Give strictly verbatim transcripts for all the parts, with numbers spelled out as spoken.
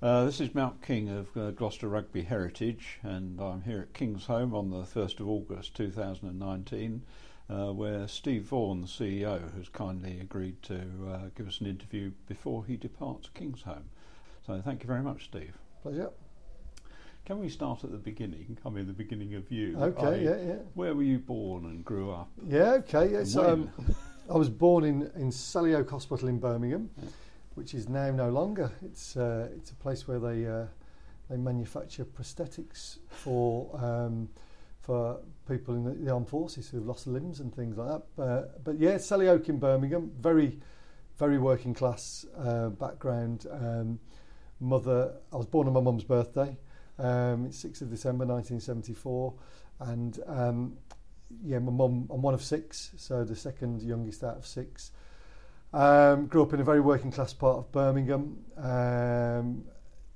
Uh, this is Mark King of uh, Gloucester Rugby Heritage, and I'm here at Kingsholm on the first of August two thousand nineteen, uh, where Steve Vaughan, the C E O, has kindly agreed to uh, give us an interview before he departs Kingsholm. So thank you very much, Steve. Pleasure. Can we start at the beginning? I mean, the beginning of you. Okay, I, yeah, yeah. Where were you born and grew up? Yeah, okay. Yeah, And so when? um, I was born in, in Sally Oak Hospital in Birmingham, Yeah. which is now no longer. It's uh, it's a place where they uh, they manufacture prosthetics for um, for people in the, the armed forces who've lost limbs and things like that. Uh, but yeah, Sally Oak in Birmingham, very very working class uh, background. Um, mother, I was born on my mum's birthday. Um, it's sixth of December nineteen seventy-four, and um, yeah, my mum, I'm one of six, so the second youngest out of six. Um, grew up in a very working class part of Birmingham. Um,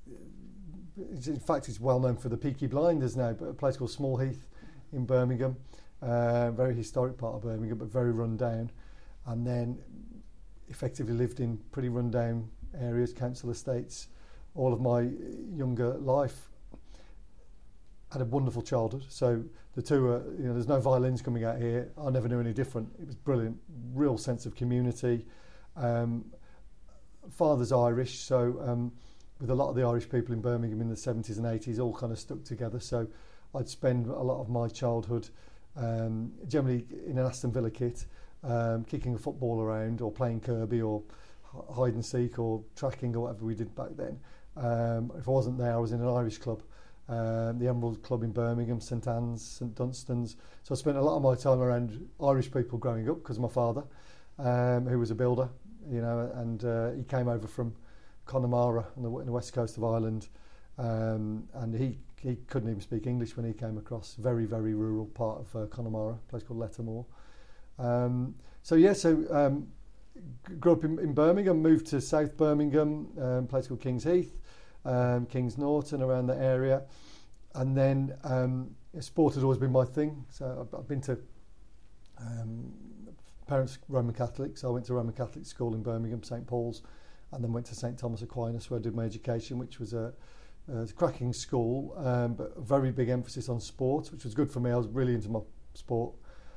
it's, in fact, it's well known for the Peaky Blinders now, but a place called Small Heath in Birmingham, uh, very historic part of Birmingham, but very run down. And then effectively lived in pretty run down areas, council estates, all of my younger life. Had a wonderful childhood. So the two are, you know, there's no violins coming out here. I never knew any different. It was brilliant, real sense of community. Um, father's Irish, so um, with a lot of the Irish people in Birmingham in the seventies and eighties, all kind of stuck together. So I'd spend a lot of my childhood um, generally in an Aston Villa kit, um, kicking a football around or playing Kirby or hide and seek or tracking or whatever we did back then. Um, if I wasn't there, I was in an Irish club. Um, the Emerald Club in Birmingham, St Anne's, St Dunstan's. So I spent a lot of my time around Irish people growing up because of my father, um, who was a builder, you know, and uh, he came over from Connemara on the, on the west coast of Ireland, um, and he, he couldn't even speak English when he came across. Very, very rural part of uh, Connemara, a place called Lettermore. Um, so yeah, so um, grew up in, in Birmingham, moved to South Birmingham, um, a place called Kings Heath. Um, Kings Norton, around that area, and then um, sport had always been my thing. So I've, I've been to um, parents Roman Catholics. So I went to Roman Catholic school in Birmingham, Saint Paul's, and then went to Saint Thomas Aquinas, where I did my education, which was a, a cracking school, um, but a very big emphasis on sport, which was good for me. I was really into my sport.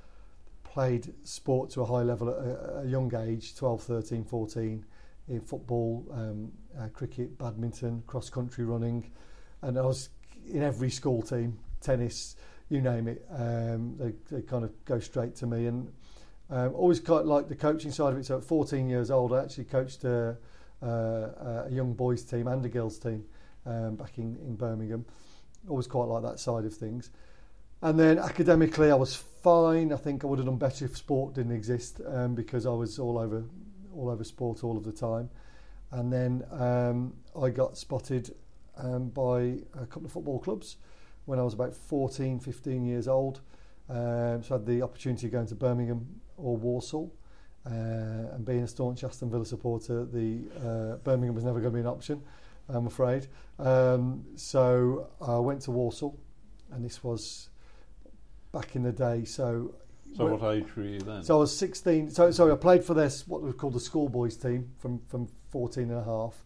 Played sport to a high level at a, a young age, twelve, thirteen, fourteen. In football, um, uh, cricket, badminton, cross-country running, and I was in every school team, tennis, you name it. Um, they, they kind of go straight to me, and um, always quite like the coaching side of it. So at fourteen years old, I actually coached a, a, a young boys team and a girls team um, back in, in Birmingham. Always quite like that side of things. And then academically, I was fine. I think I would have done better if sport didn't exist, um, because I was all over all over sport all of the time. And then um, I got spotted um, by a couple of football clubs when I was about fourteen, fifteen years old. Um, so I had the opportunity of going to Birmingham or Walsall, uh, and being a staunch Aston Villa supporter, the uh, Birmingham was never going to be an option, I'm afraid. Um, so I went to Walsall, and this was back in the day. So So what age were you then? So I was sixteen. So sorry, I played for this what was called the schoolboys team from from fourteen and a half.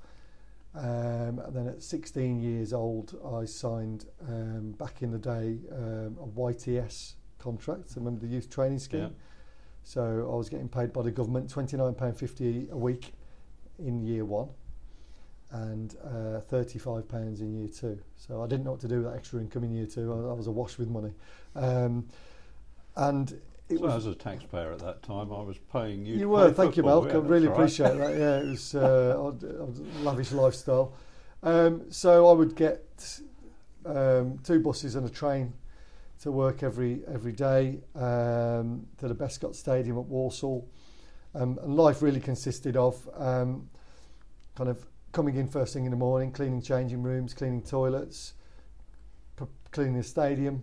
Um, and then at sixteen years old, I signed um, back in the day um, a Y T S contract. So remember the youth training scheme? Yeah. So I was getting paid by the government twenty-nine pounds fifty a week in year one, and uh, thirty-five pounds in year two. So I didn't know what to do with that extra income in year two. I, I was awash with money. Um, and It so was, as a taxpayer at that time, I was paying you. You to were, play thank you, football. Malc. Yeah, I really that's right. appreciate that. Yeah, it was uh, a lavish lifestyle. Um, so I would get um, two buses and a train to work every every day um, to the Bescott Stadium at Walsall. Um, and life really consisted of um, kind of coming in first thing in the morning, cleaning changing rooms, cleaning toilets, p- cleaning the stadium.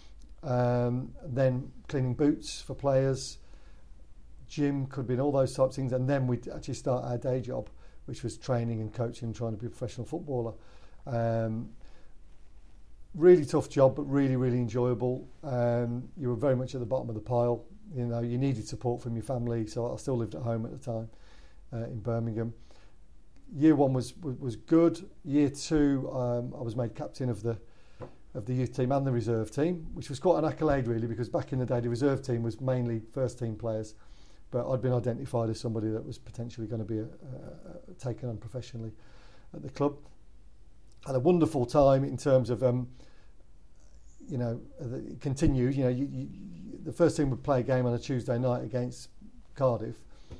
Um, then cleaning boots for players, gym, could be in all those types of things, and then we'd actually start our day job, which was training and coaching and trying to be a professional footballer. Um, really tough job, but really, really enjoyable. Um, you were very much at the bottom of the pile. You know, you needed support from your family, so I still lived at home at the time uh, in Birmingham. year one was, was was good. Year two, um, I was made captain of the of the youth team and the reserve team, which was quite an accolade really, because back in the day the reserve team was mainly first team players, but I'd been identified as somebody that was potentially going to be a, a, a, taken on professionally at the club. Had a wonderful time in terms of um, you know, it continued. You know, you, you, the first team would play a game on a Tuesday night against Cardiff,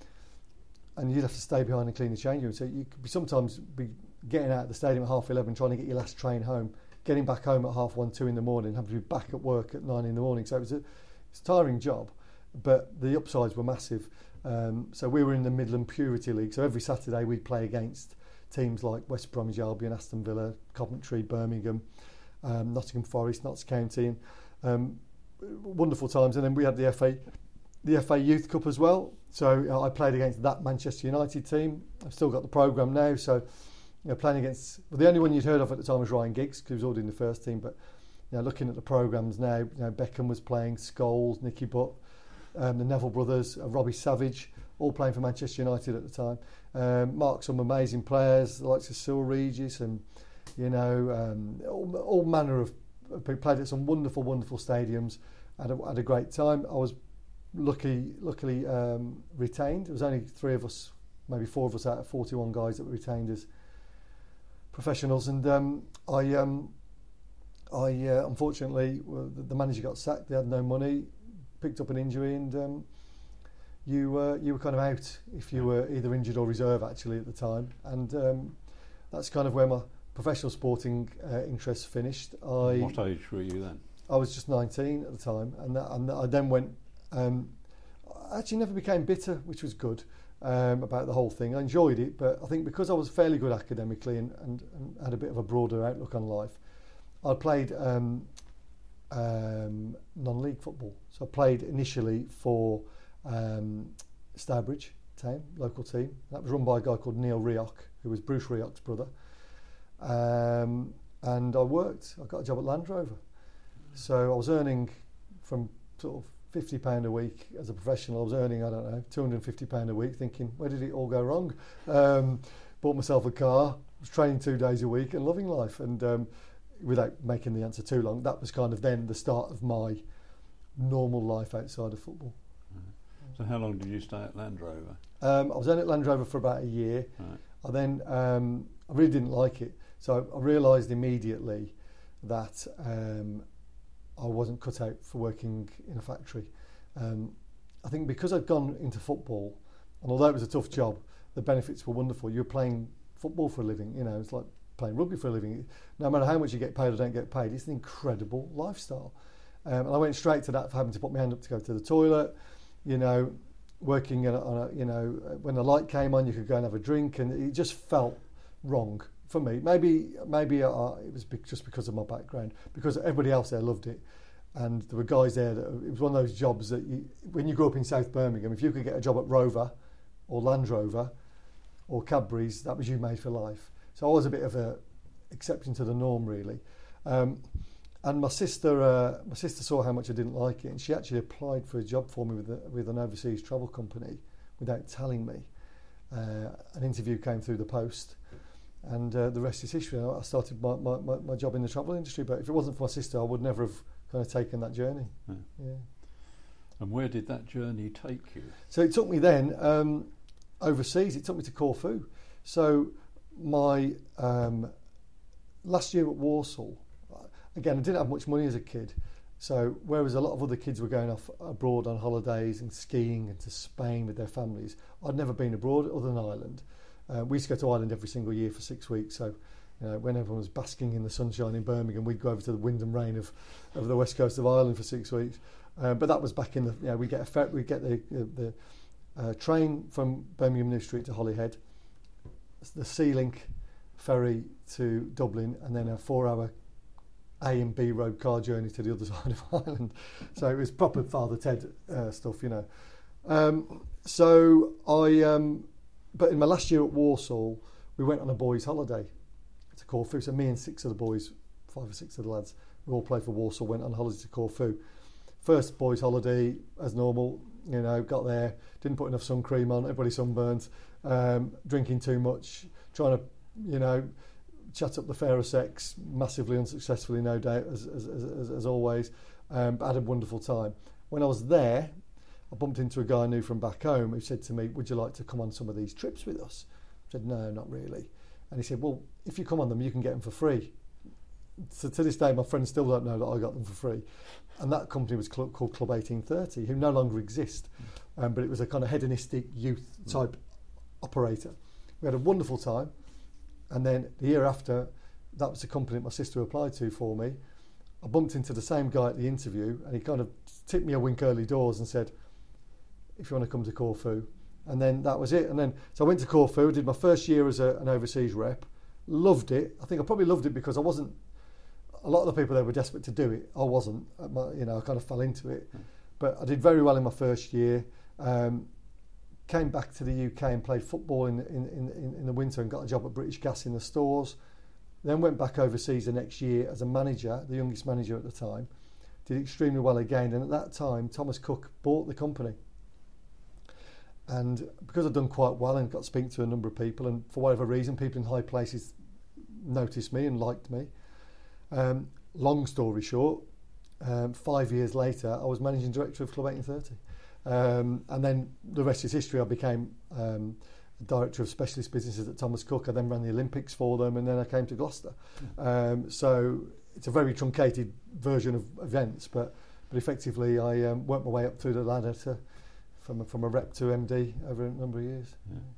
and you'd have to stay behind and clean the change room. So you could be sometimes be getting out of the stadium at half eleven, trying to get your last train home, getting back home at half one, two in the morning, having to be back at work at nine in the morning. So it was a, it's a tiring job, but the upsides were massive. Um, so we were in the Midland Purity League. So every Saturday we'd play against teams like West Bromwich Albion, Aston Villa, Coventry, Birmingham, um, Nottingham Forest, Notts County, and um, wonderful times. And then we had the F A, the F A Youth Cup as well. So uh, I played against that Manchester United team. I've still got the programme now. So you know, playing against, well, the only one you'd heard of at the time was Ryan Giggs, because he was already in the first team. But you know, looking at the programmes now, you know, Beckham was playing, Scholes, Nicky Butt, um, the Neville brothers, uh, Robbie Savage, all playing for Manchester United at the time. Um, marked some amazing players, the likes of Cyril Regis, and you know, um, all, all manner of people. Played at some wonderful, wonderful stadiums. Had a, had a great time. I was lucky, luckily um, retained. There was only three of us, maybe four of us out of forty-one guys that were retained as professionals. And um, I, um, I uh, unfortunately, well, the, the manager got sacked. They had no money, picked up an injury, and um, you uh, you were kind of out if you were either injured or reserve actually at the time. And um, that's kind of where my professional sporting uh, interests finished. I, what age were you then? I was just nineteen at the time, and, that, and I then went. Um, I actually never became bitter, which was good um, about the whole thing. I enjoyed it, but I think because I was fairly good academically and, and, and had a bit of a broader outlook on life, I played um, um, non-league football. So I played initially for um, Stourbridge Town, local team. That was run by a guy called Neil Rioch, who was Bruce Rioch's brother. Um, and I worked. I got a job at Land Rover. So I was earning from sort of fifty pounds a week as a professional. I was earning, I don't know, two hundred fifty pounds a week, thinking, where did it all go wrong? Um, bought myself a car, was training two days a week and loving life. And um, without making the answer too long, that was kind of then the start of my normal life outside of football. So how long did you stay at Land Rover? Um, I was then at Land Rover for about a year. Right. I then, um, I really didn't like it. So I, I realised immediately that um, I wasn't cut out for working in a factory. Um, I think because I'd gone into football, and although it was a tough job, the benefits were wonderful. You're playing football for a living, you know, it's like playing rugby for a living. No matter how much you get paid or don't get paid, it's an incredible lifestyle. Um, and I went straight to that for having to put my hand up to go to the toilet, you know, working on a, on a, you know, when the light came on, you could go and have a drink, and it just felt wrong for me. Maybe maybe uh, it was be- just because of my background, because everybody else there loved it. And there were guys there that it was one of those jobs that you, when you grew up in South Birmingham, if you could get a job at Rover or Land Rover or Cadbury's, that was you made for life. So I was a bit of a exception to the norm, really. Um, and my sister, uh, my sister saw how much I didn't like it, and she actually applied for a job for me with a, with an overseas travel company without telling me. Uh, an interview came through the post, and uh, the rest is history. I started my, my, my, my job in the travel industry, but if it wasn't for my sister, I would never have kind of taken that journey. Yeah. Yeah. And where did that journey take you? So it took me then um, overseas. It took me to Corfu. So my um, last year at Walsall, again, I didn't have much money as a kid. So whereas a lot of other kids were going off abroad on holidays and skiing and to Spain with their families, I'd never been abroad other than Ireland. Uh, we used to go to Ireland every single year for six weeks. So you know, when everyone was basking in the sunshine in Birmingham, we'd go over to the wind and rain of, of the west coast of Ireland for six weeks. Uh, but that was back in the, you know, we get a fer- we get the the, the uh, train from Birmingham New Street to Holyhead, the Sea Link ferry to Dublin, and then a four-hour A and B road car journey to the other side of Ireland. So it was proper Father Ted uh, stuff, you know. Um, so I, um, but in my last year at Walsall, we went on a boys' holiday to Corfu. So me and six of the boys, five or six of the lads, we all played for Walsall, went on holiday to Corfu. First boys' holiday, as normal, you know, got there, didn't put enough sun cream on, everybody sunburnt, um, drinking too much, trying to, you know, chat up the fairer sex, massively unsuccessfully, no doubt, as as, as, as always, um, but had a wonderful time. When I was there, I bumped into a guy I knew from back home who said to me, would you like to come on some of these trips with us? I said, no, not really. And he said, well, if you come on them, you can get them for free. So to this day, my friends still don't know that I got them for free. And that company was cl- called Club eighteen thirty, who no longer exist. Um, but it was a kind of hedonistic youth type mm. operator. We had a wonderful time. And then the year after, that was the company that my sister applied to for me. I bumped into the same guy at the interview, and he kind of tipped me a wink early doors and said, if you want to come to Corfu. And then that was it. And then, so I went to Corfu, did my first year as a, an overseas rep, loved it. I think I probably loved it because I wasn't, a lot of the people there were desperate to do it. I wasn't, my, you know, I kind of fell into it. Mm. But I did very well in my first year. Um, came back to the U K and played football in, in, in, in the winter and got a job at British Gas in the stores. Then went back overseas the next year as a manager, the youngest manager at the time. Did extremely well again. And at that time, Thomas Cook bought the company. And because I'd done quite well and got to speak to a number of people, and for whatever reason, people in high places noticed me and liked me. Um, long story short, um, five years later, I was managing director of Club eighteen thirty. Um, and then the rest is history. I became um, director of specialist businesses at Thomas Cook. I then ran the Olympics for them, and then I came to Gloucester. Um, so it's a very truncated version of events, but but effectively I um, worked my way up through the ladder to from a, from a rep to M D over a number of years.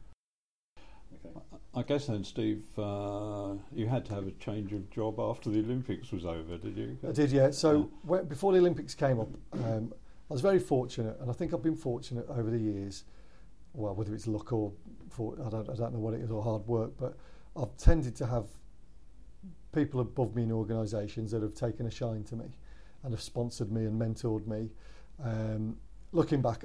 Yeah. Okay. I guess then, Steve, uh, you had to have a change of job after the Olympics was over, did you? I did, yeah. So yeah. When, before the Olympics came up, um, I was very fortunate, and I think I've been fortunate over the years. Well, whether it's luck or for, I don't, I don't know what it is, or hard work, but I've tended to have people above me in organisations that have taken a shine to me and have sponsored me and mentored me. Um, looking back,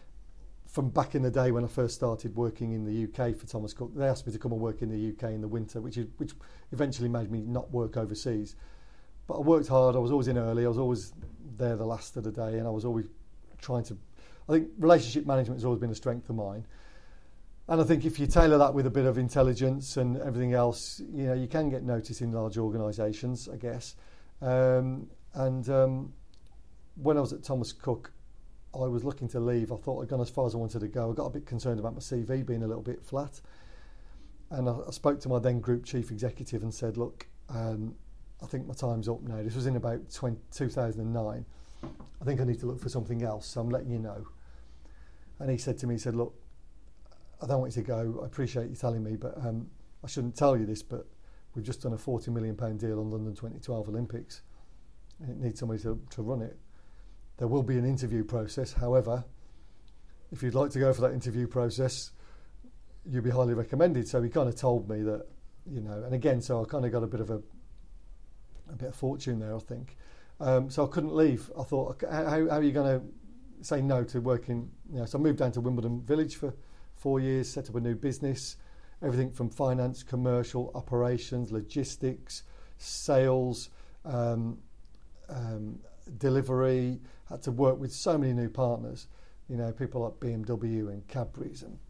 from back in the day when I first started working in the U K for Thomas Cook, they asked me to come and work in the U K in the winter, which is, which eventually made me not work overseas. But I worked hard. I was always in early. I was always there the last of the day, and I was always trying to. I think relationship management has always been a strength of mine, and I think if you tailor that with a bit of intelligence and everything else, you know, you can get noticed in large organisations, I guess. Um, and um, when I was at Thomas Cook, I was looking to leave. I thought I'd gone as far as I wanted to go. I got a bit concerned about my C V being a little bit flat. And I, I spoke to my then group chief executive and said, look, um, I think my time's up now. This was in about two thousand nine. I think I need to look for something else, so I'm letting you know. And he said to me, he said, look, I don't want you to go. I appreciate you telling me, but um, I shouldn't tell you this, but we've just done a forty million pounds deal on London twenty twelve Olympics. And it needs somebody to, to run it. There will be an interview process. However, if you'd like to go for that interview process, you'd be highly recommended. So he kind of told me that, you know, and again, so I kind of got a bit of a, a bit of fortune there, I think. Um, so I couldn't leave. I thought, how, how are you going to say no to working? You know, so I moved down to Wimbledon Village for four years, set up a new business, everything from finance, commercial, operations, logistics, sales, um, um, delivery. Had to work with so many new partners, you know, people like B M W and Cadbury's and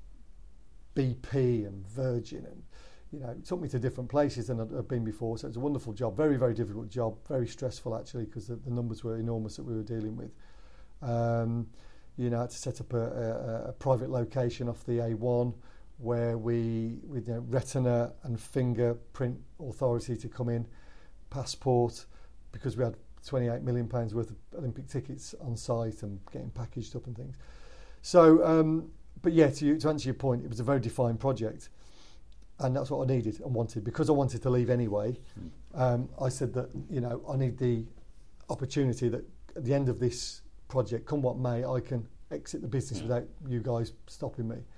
B P and Virgin, and you know, it took me to different places than I'd, I'd been before. So it was a wonderful job, very, very difficult job, very stressful actually, because the, the numbers were enormous that we were dealing with. Um, you know, I had to set up a, a, a private location off the A one where we, with you know, retina and fingerprint authority to come in, passport, because we had twenty-eight million pounds worth of Olympic tickets on site and getting packaged up and things. So, um, but yeah, to, to answer your point, it was a very defined project, and that's what I needed and wanted. Because I wanted to leave anyway, um, I said that, you know, I need the opportunity that at the end of this project, come what may, I can exit the business without you guys stopping me.